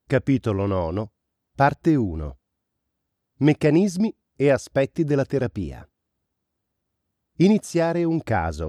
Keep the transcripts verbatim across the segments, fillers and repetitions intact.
Capitolo nove, parte uno. Meccanismi e aspetti della terapia. Iniziare un caso.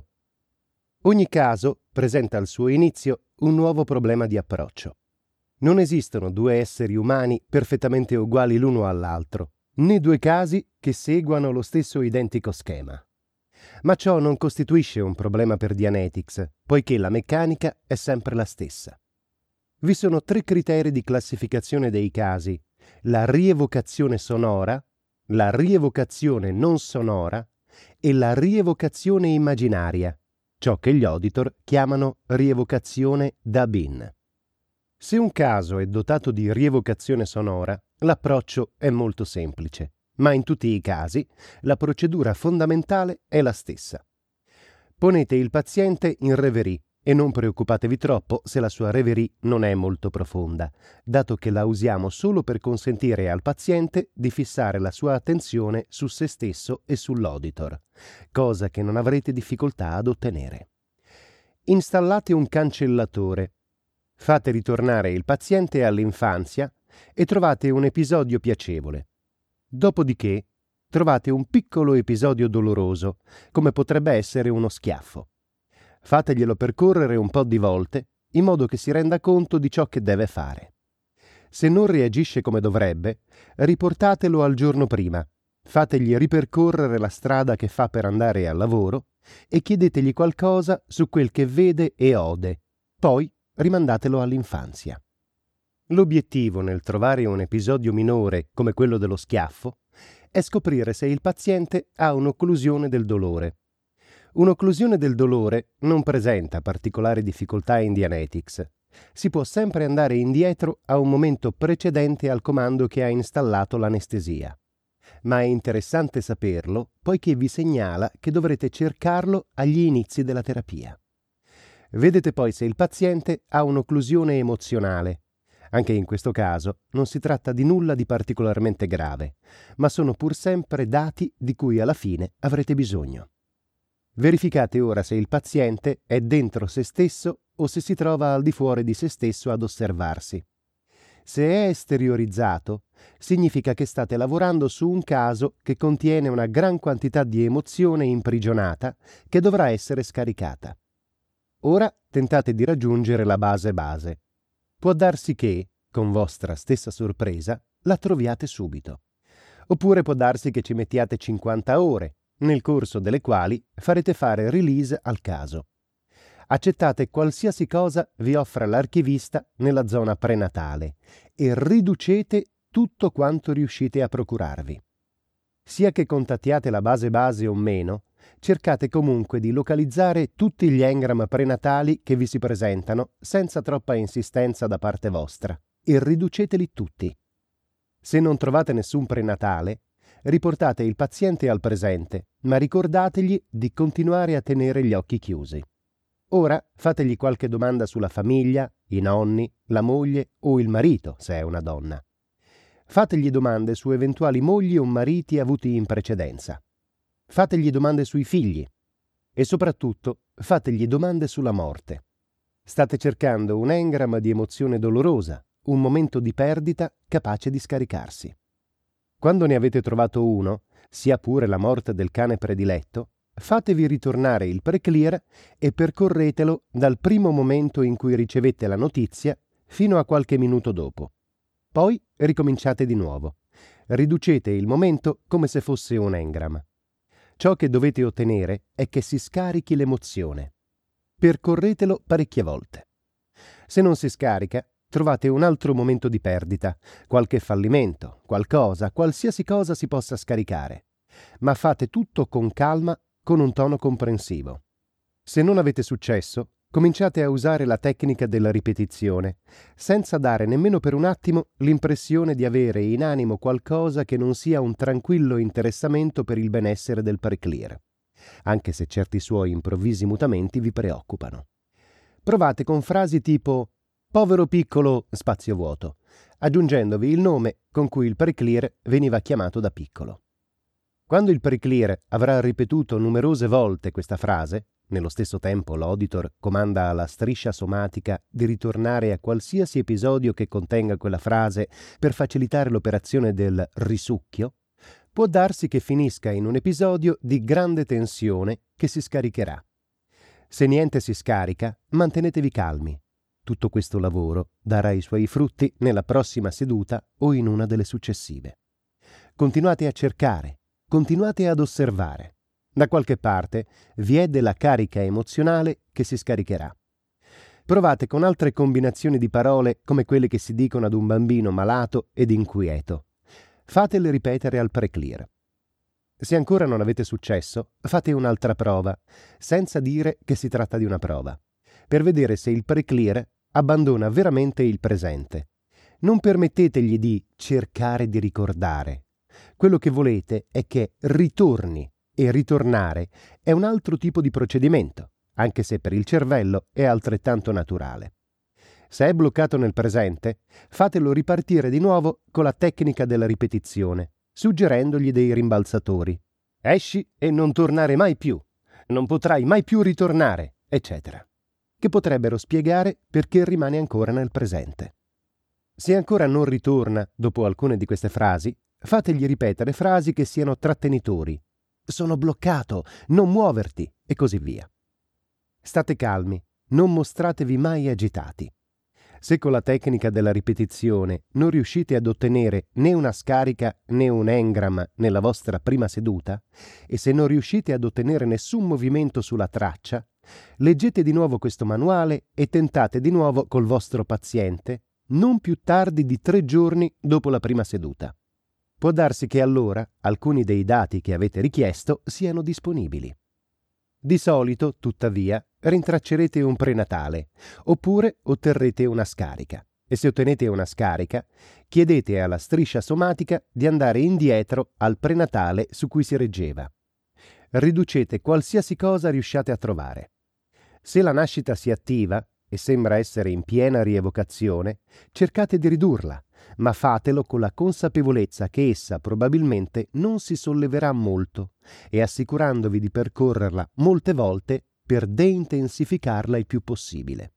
Ogni caso presenta al suo inizio un nuovo problema di approccio. Non esistono due esseri umani perfettamente uguali l'uno all'altro, né due casi che seguano lo stesso identico schema. Ma ciò non costituisce un problema per Dianetics, poiché la meccanica è sempre la stessa. Vi sono tre criteri di classificazione dei casi: la rievocazione sonora, la rievocazione non sonora e la rievocazione immaginaria, ciò che gli auditor chiamano rievocazione da-bin. Se un caso è dotato di rievocazione sonora, l'approccio è molto semplice, ma in tutti i casi la procedura fondamentale è la stessa. Ponete il paziente in reverie e non preoccupatevi troppo se la sua reverie non è molto profonda, dato che la usiamo solo per consentire al paziente di fissare la sua attenzione su se stesso e sull'auditor, cosa che non avrete difficoltà ad ottenere. Installate un cancellatore. Fate ritornare il paziente all'infanzia e trovate un episodio piacevole. Dopodiché trovate un piccolo episodio doloroso, come potrebbe essere uno schiaffo. Fateglielo percorrere un po' di volte, in modo che si renda conto di ciò che deve fare. Se non reagisce come dovrebbe, riportatelo al giorno prima, fategli ripercorrere la strada che fa per andare al lavoro e chiedetegli qualcosa su quel che vede e ode. Poi rimandatelo all'infanzia. L'obiettivo nel trovare un episodio minore come quello dello schiaffo è scoprire se il paziente ha un'occlusione del dolore. Un'occlusione del dolore non presenta particolari difficoltà in Dianetics. Si può sempre andare indietro a un momento precedente al comando che ha installato l'anestesia. Ma è interessante saperlo poiché vi segnala che dovrete cercarlo agli inizi della terapia. Vedete poi se il paziente ha un'occlusione emozionale. Anche in questo caso non si tratta di nulla di particolarmente grave, ma sono pur sempre dati di cui alla fine avrete bisogno. Verificate ora se il paziente è dentro se stesso o se si trova al di fuori di se stesso ad osservarsi. Se è esteriorizzato, significa che state lavorando su un caso che contiene una gran quantità di emozione imprigionata che dovrà essere scaricata. Ora tentate di raggiungere la base base. Può darsi che, con vostra stessa sorpresa, la troviate subito. Oppure può darsi che ci mettiate cinquanta ore, nel corso delle quali farete fare release al caso. Accettate qualsiasi cosa vi offra l'archivista nella zona prenatale e riducete tutto quanto riuscite a procurarvi. Sia che contattiate la base base o meno, cercate comunque di localizzare tutti gli engram prenatali che vi si presentano senza troppa insistenza da parte vostra e riduceteli tutti. Se non trovate nessun prenatale, riportate il paziente al presente, ma ricordategli di continuare a tenere gli occhi chiusi. Ora fategli qualche domanda sulla famiglia, i nonni, la moglie o il marito, se è una donna. Fategli domande su eventuali mogli o mariti avuti in precedenza. Fategli domande sui figli e soprattutto fategli domande sulla morte. State cercando un engram di emozione dolorosa, un momento di perdita capace di scaricarsi. Quando ne avete trovato uno, sia pure la morte del cane prediletto, fatevi ritornare il pre-clear e percorretelo dal primo momento in cui ricevette la notizia fino a qualche minuto dopo. Poi ricominciate di nuovo. Riducete il momento come se fosse un engram. Ciò che dovete ottenere è che si scarichi l'emozione. Percorretelo parecchie volte. Se non si scarica, trovate un altro momento di perdita, qualche fallimento, qualcosa, qualsiasi cosa si possa scaricare. Ma fate tutto con calma, con un tono comprensivo. Se non avete successo, cominciate a usare la tecnica della ripetizione, senza dare nemmeno per un attimo l'impressione di avere in animo qualcosa che non sia un tranquillo interessamento per il benessere del pre-clear, anche se certi suoi improvvisi mutamenti vi preoccupano. Provate con frasi tipo «povero piccolo spazio vuoto», aggiungendovi il nome con cui il pre-clear veniva chiamato da piccolo. Quando il pre-clear avrà ripetuto numerose volte questa frase, Nello stesso tempo l'auditor comanda alla striscia somatica di ritornare a qualsiasi episodio che contenga quella frase per facilitare l'operazione del risucchio, può darsi che finisca in un episodio di grande tensione che si scaricherà. Se niente si scarica, mantenetevi calmi. Tutto questo lavoro darà i suoi frutti nella prossima seduta o in una delle successive. Continuate a cercare, continuate ad osservare. Da qualche parte vi è della carica emozionale che si scaricherà. Provate con altre combinazioni di parole come quelle che si dicono ad un bambino malato ed inquieto. Fatele ripetere al pre-clear. Se ancora non avete successo, fate un'altra prova, senza dire che si tratta di una prova, per vedere se il pre-clear abbandona veramente il presente. Non permettetegli di cercare di ricordare. Quello che volete è che ritorni. E ritornare è un altro tipo di procedimento, anche se per il cervello è altrettanto naturale. Se è bloccato nel presente, fatelo ripartire di nuovo con la tecnica della ripetizione, suggerendogli dei rimbalzatori. Esci e non tornare mai più, non potrai mai più ritornare, eccetera, che potrebbero spiegare perché rimane ancora nel presente. Se ancora non ritorna dopo alcune di queste frasi, fategli ripetere frasi che siano trattenitori. Sono bloccato, non muoverti, e così via. State calmi, non mostratevi mai agitati. Se con la tecnica della ripetizione non riuscite ad ottenere né una scarica né un engram nella vostra prima seduta, e se non riuscite ad ottenere nessun movimento sulla traccia, leggete di nuovo questo manuale e tentate di nuovo col vostro paziente non più tardi di tre giorni dopo la prima seduta. Può darsi che allora alcuni dei dati che avete richiesto siano disponibili. Di solito, tuttavia, rintraccerete un prenatale, oppure otterrete una scarica. E se ottenete una scarica, chiedete alla striscia somatica di andare indietro al prenatale su cui si reggeva. Riducete qualsiasi cosa riusciate a trovare. Se la nascita si attiva e sembra essere in piena rievocazione, cercate di ridurla, ma fatelo con la consapevolezza che essa probabilmente non si solleverà molto e assicurandovi di percorrerla molte volte per deintensificarla il più possibile.